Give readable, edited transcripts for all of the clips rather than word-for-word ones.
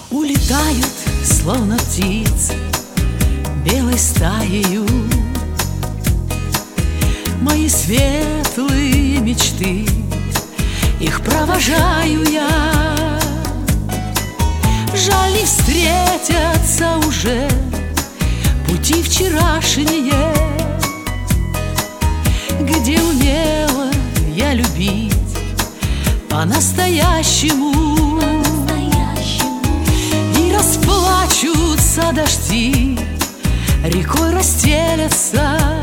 Улетают, словно птицы, белой стаею, мои светлые мечты, их провожаю я. Жаль, не встретятся уже пути вчерашние, где умела я любить по-настоящему. И расплачутся дожди, рекой расстелятся,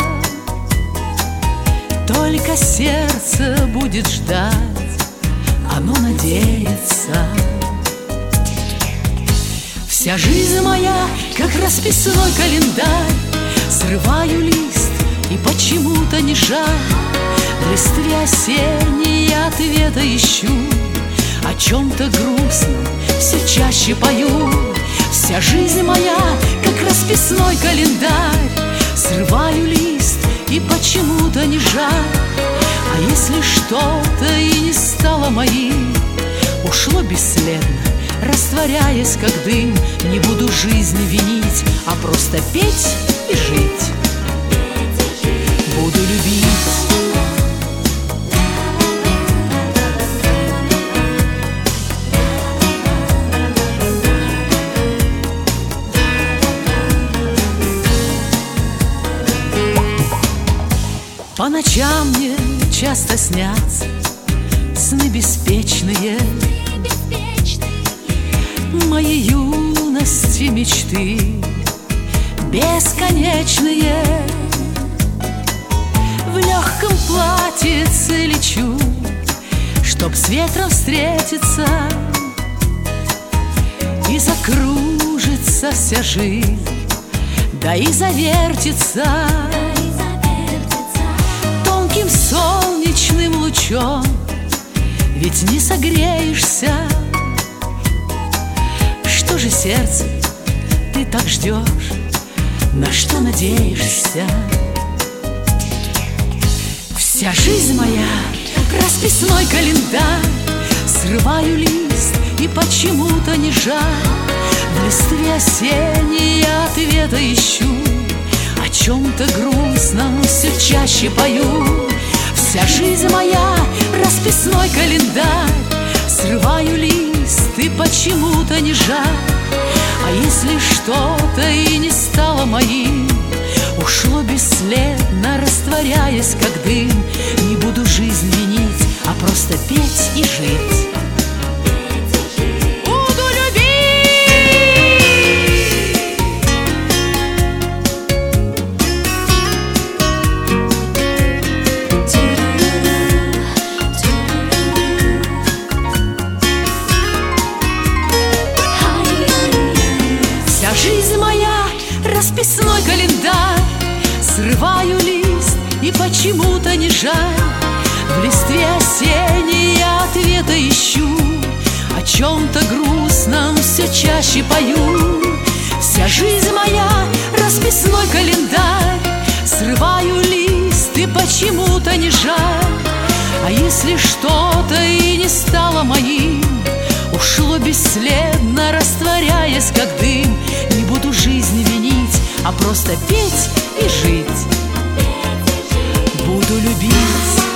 только сердце будет ждать, оно надеется. Вся жизнь моя, как расписной календарь, срываю лист и почему-то не жаль. В листве осенней я ответа ищу, о чем-то грустном все чаще пою. Вся жизнь моя, как расписной календарь, срываю лист и почему-то не жаль. А если что-то и не стало моим, ушло бесследно, растворяясь как дым, не буду жизнь винить, а просто петь и жить. Буду любить. По ночам мне часто снятся сны беспечные, моей юности мечты бесконечные. В легком платьице лечу, чтоб с ветром встретиться, и закружится вся жизнь, да и завертится тонким солнечным лучом, ведь не согреешься. Что же, сердце, ты так ждешь, на что надеешься? Вся жизнь моя, расписной календарь, срываю лист и почему-то не жаль. В листве осенней я ответа ищу, о чем-то грустном все чаще пою. Вся жизнь моя, расписной календарь, срываю лист и почему-то не жаль. А если что-то и не стало моим, ушло бесследно, растворяясь как дым, не буду жизнь винить, а просто петь и жить. Жизнь моя, расписной календарь, срываю лист и почему-то не жаль. В листве осенней я ответа ищу, о чем-то грустном все чаще пою. Вся жизнь моя, расписной календарь, срываю лист и почему-то не жаль. А если что-то и не стало моим, ушло бесследно, растворяясь как дым, не буду жизнь винить, а просто петь и жить. Буду любить.